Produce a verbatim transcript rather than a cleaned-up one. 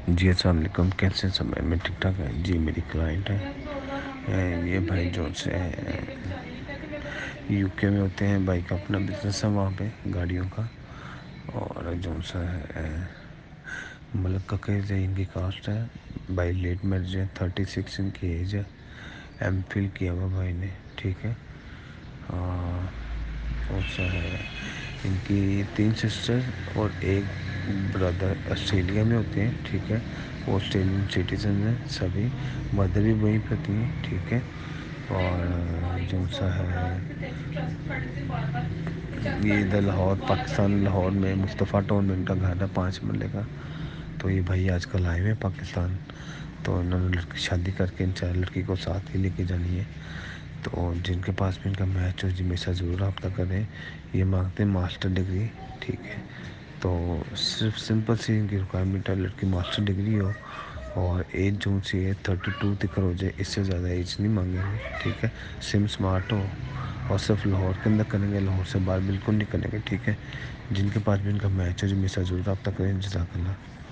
जी अस्सलाम वालेकुम, कैसे हैं सब? मैं ठीक ठाक है जी। मेरी क्लाइंट है अ, ये भाई जो से यूके में होते हैं। भाई का अपना बिजनेस है वहाँ पे गाड़ियों का। और जो सा है मतलब ककेज है, इनकी कास्ट है। भाई लेट मैरिज है, थर्टी सिक्स इनकी एज है। एम फिल किया हुआ भाई ने, ठीक है। और सा है इनकी तीन सिस्टर और एक ब्रदर ऑस्ट्रेलिया में होते हैं, ठीक है। वो ऑस्ट्रेलियन सिटीजन हैं सभी। मदर भी वहीं पर थी, ठीक है। और जो सा है ये इधर लाहौर पाकिस्तान, लाहौर में मुस्तफ़ा टाउन में इनका घर है, पाँच मरले का। तो ये भाई आजकल आए हुए हैं पाकिस्तान। तो इन्होंने लड़की शादी करके इंशाल्लाह लड़की को साथ ही लेके जानी है। तो जिनके पास भी इनका मैच हो जी मेरे साथ ज़रूर रब्ता करें। ये मांगते हैं मास्टर डिग्री, ठीक है। तो सिर्फ सिंपल सी इनकी रिक्वायरमेंट है, लड़की मास्टर डिग्री हो और एज जो सी है थर्टी टू तक हो जाए, इससे ज़्यादा एज नहीं मांगेंगे, ठीक है। सिम स्मार्ट हो और सिर्फ लाहौर के अंदर करेंगे, लाहौर से बाहर बिल्कुल नहीं करेंगे, ठीक है। जिनके पास भी इनका मैच हो जी मेरे साथ ज़रूर रब्ता करें। जज़ाकल्लाह।